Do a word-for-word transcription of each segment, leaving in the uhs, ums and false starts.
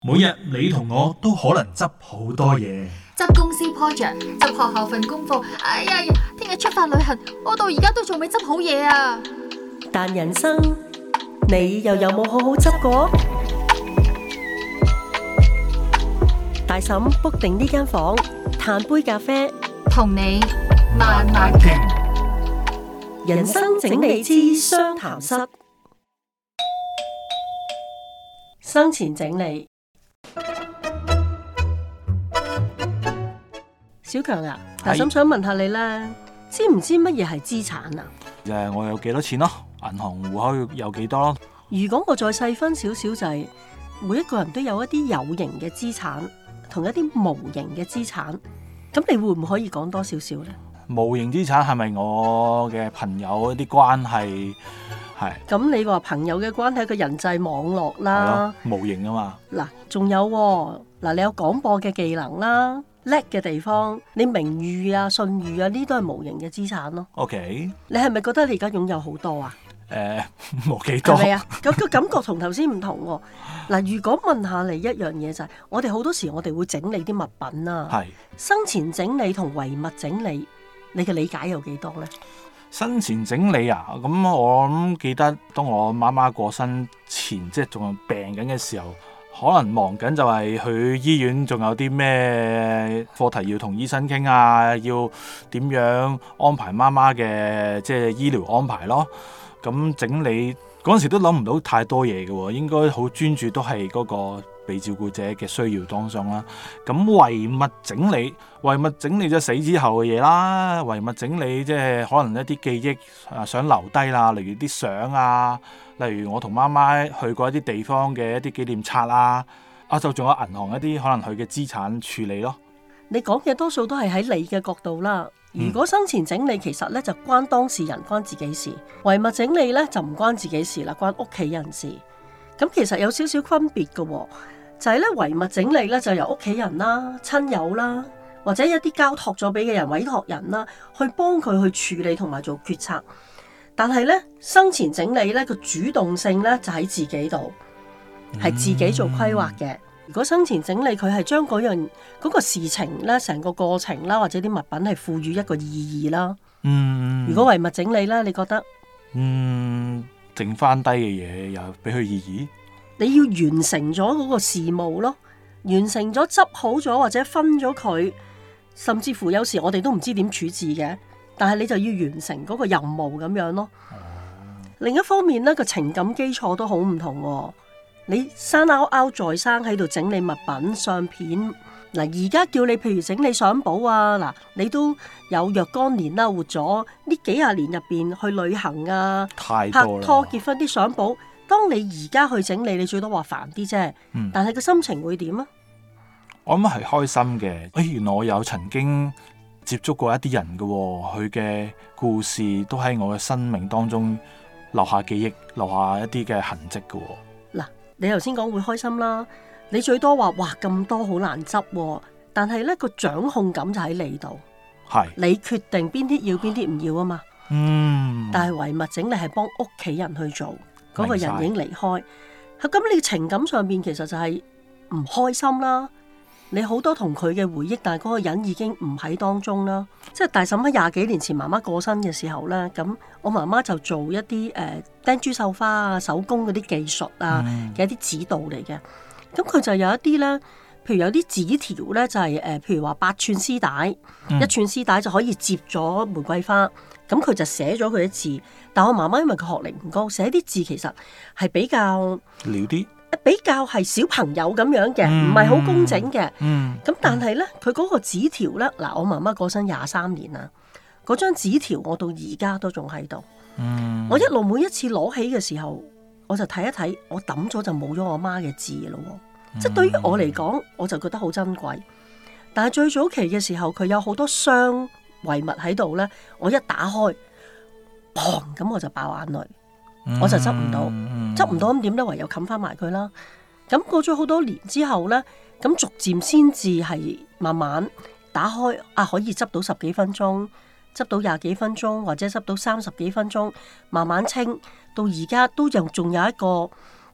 每日你同我都可能執好多嘢， 執公司 project， 執學校份功課，哎呀呀，聽日出發旅行，我到而家都仲未執好嘢啊！ 但人生你又有冇好好執過？大嬸 book 定呢間房，嘆杯咖啡， 同你慢慢傾。 人生整理之相談室，生前整理。小強啊，大嬸想問下你咧，知唔知乜嘢係資產啊？ 就係我有幾多錢咯，銀行戶口有幾多咯。 如果我再細分少少，就係每一個人都有一啲有形嘅資產，同一啲無形嘅資產。咁你會唔可以講多少少呢？ 無形資產係咪我嘅朋友一啲關係？係。 咁你話朋友嘅關係，個人際網絡啦， 無形啊嘛。 嗱，仲有嗱，你有廣播嘅技能啦，叻嘅地方，你名譽啊、信譽啊，呢都係無形嘅資產咯。 OK。 你係咪覺得你而家擁有好多啊？ 誒、呃，冇幾多。係咪啊？ 咁個感覺同頭先唔同喎。嗱，如果問下你一樣嘢就係、是，我哋好多時我哋會整理啲物品啊。係。生前整理同遺物整理，你嘅理解有幾多呢？ 生前整理啊，咁我諗記得當我媽媽過身前，即係仲病緊嘅時候，可能忙緊就係去醫院，仲有啲咩課題要同醫生傾啊，要點樣安排媽媽嘅即係醫療安排咯。咁整理嗰陣時都諗唔到太多嘢嘅喎，應該好專注都係嗰個被照顧者嘅需要當中啦。咁遺物整理，遺物整理咗死之後嘅嘢啦，遺物整理即係可能一啲記憶啊想留低啦，例如啲相啊，例如我同媽媽去過一啲地方嘅一啲紀念冊啊，啊就仲有銀行一啲可能佢嘅資產處理咯。 你講嘅多數都係喺你嘅角度啦。如果生前整理其實咧就關當事人關自己事，遺物整理咧就唔關自己事啦，關屋企人事。咁其實有少少分別嘅，就係咧遺物整理咧就由屋企人啦、親友啦，或者一啲交託咗俾嘅人、委託人啦，去幫佢去處理同埋做決策。但係咧生前整理咧個主動性咧就喺自己度，係自己做規劃嘅。如果生前整理佢係將嗰樣嗰個事情咧，成個過程啦，或者啲物品係賦予一個意義啦。嗯，如果遺物整理咧，你覺得嗯剩翻低嘅嘢又俾佢意義？ 你要完成咗嗰個事務咯，完成咗執好咗或者分咗佢，甚至乎有時我哋都唔知點處置嘅，但係你就要完成嗰個任務咁樣咯。嗯、另一方面咧，個情感基礎都好唔同喎。你生拗拗在生喺度整理物品相片，嗱而家叫你譬如整理相簿啊，嗱你都有若干年啦，活咗呢幾廿年入邊去旅行啊， 太多拍拖結婚啲相簿，當你而家去整理，你最多話煩啲啫，嗯、但係個心情會點啊？ 我諗係開心嘅，誒原來我有曾經接觸過一啲人嘅，佢嘅故事都喺我嘅生命當中留下記憶，留下一啲嘅痕跡嘅。 嗱。你頭先講會開心啦，你最多話哇咁多好難執，但係咧個掌控感就喺你度，係是你決定邊啲要邊啲唔要啊嘛。嗯，但係遺物整理係幫屋企人去做，嗰、那個人已經離開，咁你情感上面其實就係唔開心啦。你好多同佢嘅回憶，但係嗰個人已經唔喺當中啦。即係大嬸喺廿幾年前媽媽過身嘅時候咧，咁我媽媽就做一啲誒、呃、釘珠繡花啊、手工嗰啲技術啊嘅、嗯、一啲指導嚟嘅。咁佢就有一啲咧，譬如有啲紙條咧，就係、是、誒、呃，譬如話八寸絲帶，嗯、一寸絲帶就可以接咗玫瑰花。咁佢就寫咗佢啲字，但我媽媽因為佢學歷唔高，寫啲字其實係比較潦啲。 比較係小朋友咁樣嘅，唔係好工整嘅。咁、嗯嗯、但係呢，佢嗰個紙條呢，嗱，我媽媽過身廿三年啦，嗰張紙條我到而家都仲喺度。嗯、我一路每一次攞起嘅時候，我就睇一睇，我抌咗就冇咗我媽嘅字咯。嗯、即係對於我嚟講，我就覺得好珍貴。但係最早期嘅時候，佢有好多箱遺物喺度呢，我一打開，砰咁我就爆眼淚。我就執唔到，執唔到咁點咧？唯有冚翻埋佢啦。咁過咗好多年之後咧，咁逐漸先至係慢慢打開啊，可以執到十幾分鐘，執到廿幾分鐘，或者執到三十幾分鐘，慢慢清到而家都有仲有一個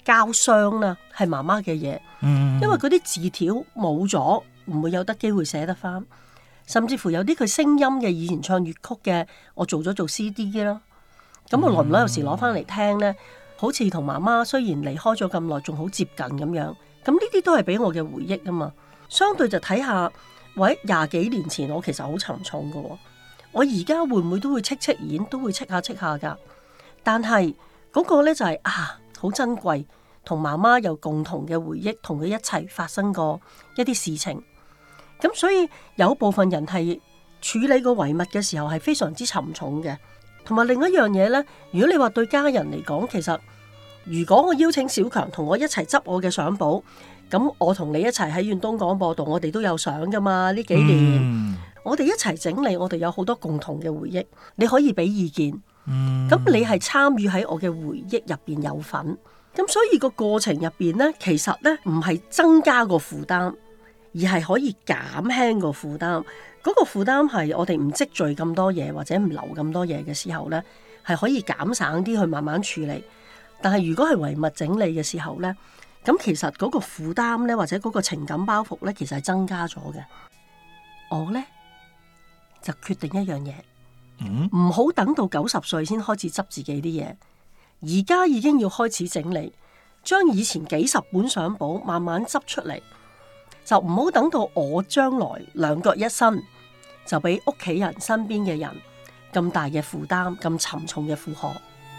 膠箱啦，係媽媽嘅嘢， 嗯、 因為嗰啲字條冇咗，唔會有得機會寫得翻。甚至乎有啲佢聲音嘅，以前唱粵曲嘅，我做咗做 C D 啦。咁我耐唔耐有時攞翻嚟聽呢，好似同媽媽雖然離開咗咁耐，仲好接近咁樣。咁呢啲都係俾我嘅回憶啊嘛。相對就睇下，喂，廿幾年前我其實好沉重噶，我而家會唔會都會戚戚然，都會戚下戚下噶。但係嗰個呢就係、是、啊，好珍貴，同媽媽有共同嘅回憶，同佢一齊發生過一啲事情。咁所以有部分人係處理個遺物嘅時候係非常之沉重嘅，同埋另一樣嘢呢，如果你話對家人嚟講，其實如果我邀請小強同我一齊執我嘅相簿，咁我同你一齊喺遠東廣播度，我哋都有相噶嘛。呢幾年、嗯、我哋一齊整理，我哋有好多共同嘅回憶，你可以俾意見，咁、嗯、你係參與喺我嘅回憶入邊有份，咁所以個過程入邊呢，其實呢唔係增加個負擔，而係可以減輕個負擔，嗰個負擔係我哋唔積聚咁多嘢，或者唔留咁多嘢嘅時候呢，係可以減省啲去慢慢處理。但係如果係遺物整理嘅時候呢，咁其實嗰個負擔呢，或者嗰個情感包袱呢，其實係增加咗嘅。我呢，就決定一樣嘢，唔好等到九十歲先開始執自己啲嘢，而家已經要開始整理，將以前幾十本相簿慢慢執出嚟。就唔好等到我將來兩腳一伸，就俾屋企人身邊嘅人咁大嘅負擔，咁沉重嘅負荷。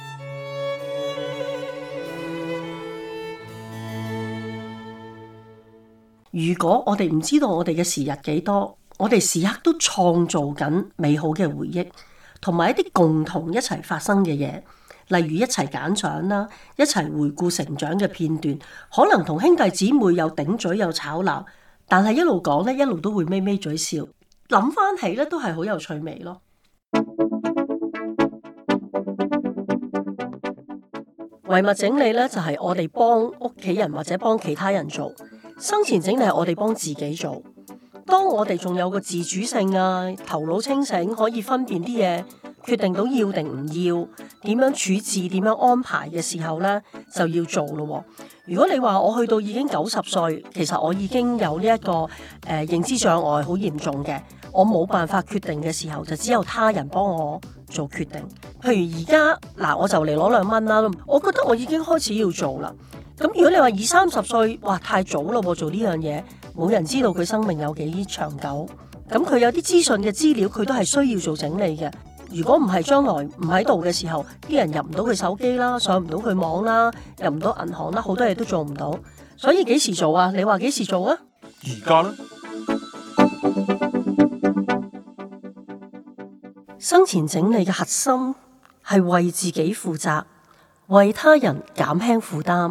如果我哋唔知道我哋嘅時日幾多，我哋時刻都創造緊美好嘅回憶，同埋一啲共同一齊發生嘅嘢，例如一齊揀相啦，一齊回顧成長嘅片段，可能同兄弟姊妹有頂嘴有吵鬧，但係一路講咧，一路都會咪咪嘴笑，諗翻起咧都係好有趣味咯。遺物整理咧就係我哋幫屋企人或者幫其他人做，生前整理係我哋幫自己做。當我哋仲有個自主性啊，頭腦清醒，可以分辨啲嘢，決定到要定唔要，點樣處置，點樣安排嘅時候呢，就要做咯。如果你話我去到已經九十歲，其實我已經有呢、這、一個誒、呃、認知障礙好嚴重嘅，我冇辦法決定嘅時候，就只有他人幫我做決定。譬如而家嗱，我就嚟攞兩蚊啦，我覺得我已經開始要做啦。咁如果你話二三十歲，哇，太早咯，做呢樣嘢，冇人知道佢生命有幾長久。咁佢有啲資訊嘅資料，佢都係需要做整理嘅。如果唔係將來唔喺度嘅時候，啲人入唔到佢手機啦，上唔到佢網啦，入唔到銀行啦，好多嘢都做唔到。所以幾時做啊？你話幾時做啊？ 而家咧， 生前整理嘅核心係為自己負責，為他人減輕負擔。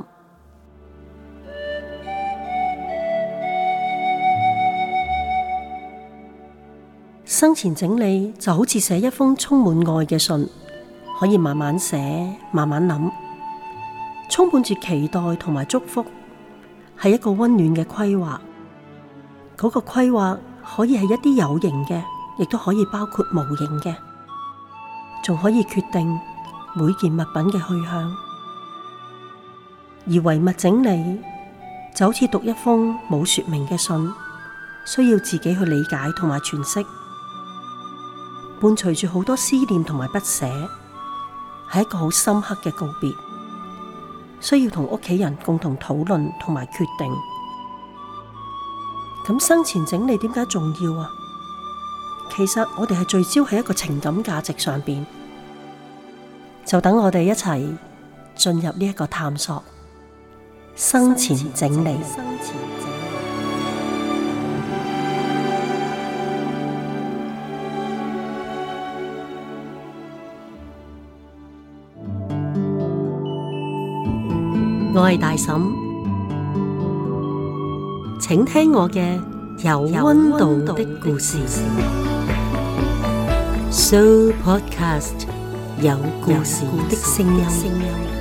生前整理就好似寫一封充滿愛嘅信，可以慢慢寫，慢慢諗，充滿住期待同埋祝福，係一個溫暖嘅規劃。嗰個規劃可以係一啲有形嘅，亦都可以包括無形嘅，仲可以決定每件物品嘅去向。而遺物整理就好似讀一封冇說明嘅信，需要自己去理解同埋詮釋。伴隨住好多思念同埋不捨，係一個好深刻嘅告別，需要同屋企人共同討論同埋決定。咁生前整理點解重要啊？其實我哋係聚焦喺一個情感價值上邊，就等我哋一齊進入呢一個探索生前整理。我係大嬸，請聽我嘅有溫度的故事。So Podcast 有故事的聲音。